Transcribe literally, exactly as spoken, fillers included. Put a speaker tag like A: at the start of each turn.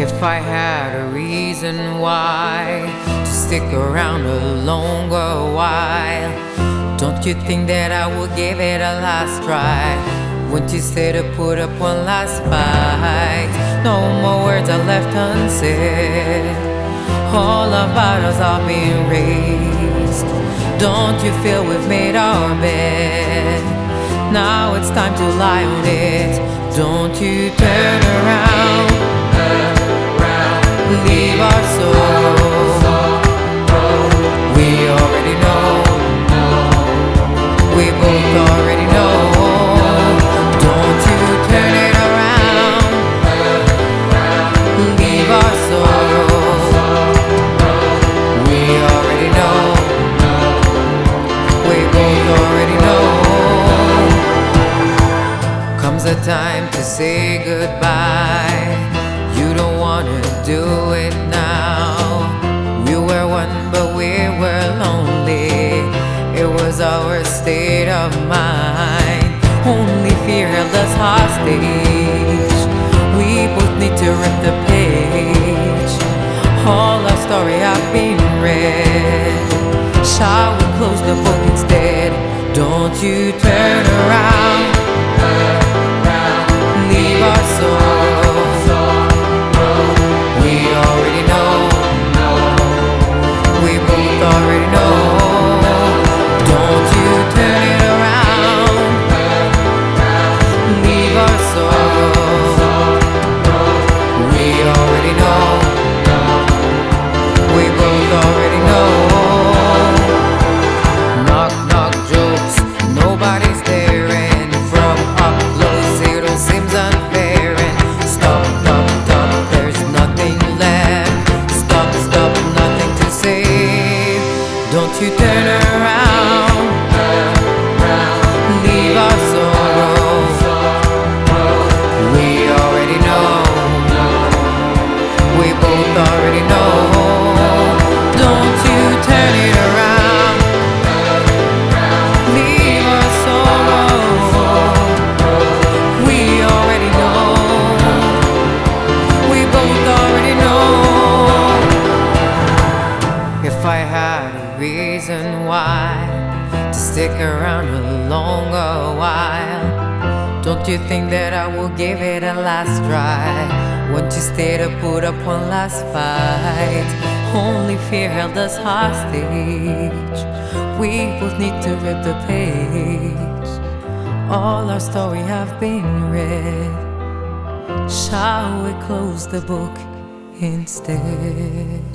A: If I had a reason why to stick around a longer while, don't you think that I would give it a last try? Wouldn't you stay to put up one last fight? No more words are left unsaid. All our battles are being raised. Don't you feel we've made our bed? Now it's time to lie on it. Don't you turn around, leave our soul. We already know, we both already know. Don't you turn it around, leave our soul. We already know, we both already know. Comes a time to say goodbye. You don't wanna do it now. We were one but we were lonely. It was our state of mind. Only fear held us hostage. We both need to rip the page. All our story have been read. Shall we close the book instead? Don't you turn around, leave our soul. We already know, we both already know. Don't you turn it around, leave our soul. We already know, we both already know. Knock knock jokes, nobody's there, and from up close it all seems unfair. And stop, stop, stop, there's nothing left. Stop, stop, nothing to say. Don't you turn around, leave our sorrow. We already know, we both already know. Don't you turn it around, leave our sorrow. We already know, we both already know. If I had a reason why to stick around a longer while, don't you think that I will give it a last try? Won't you stay to put up one last fight? Only fear held us hostage. We both need to rip the page. All our story have been read. Shall we close the book instead?